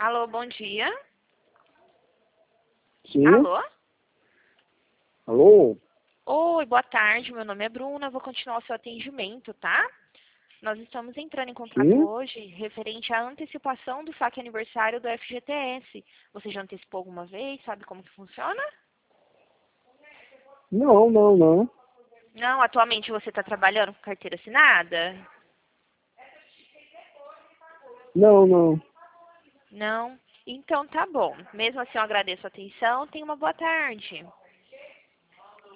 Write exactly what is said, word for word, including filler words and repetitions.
Alô, bom dia. Sim. Alô? Alô? Oi, boa tarde. Meu nome é Bruna. Vou continuar o seu atendimento, tá? Nós estamos entrando em contato Sim? hoje referente à antecipação do saque aniversário do F G T S. Você já antecipou alguma vez? Sabe como que funciona? Não, não, não. Não, atualmente você está trabalhando com carteira assinada? Não, não. Não? Então tá bom. Mesmo assim, eu agradeço a atenção. Tenha uma boa tarde.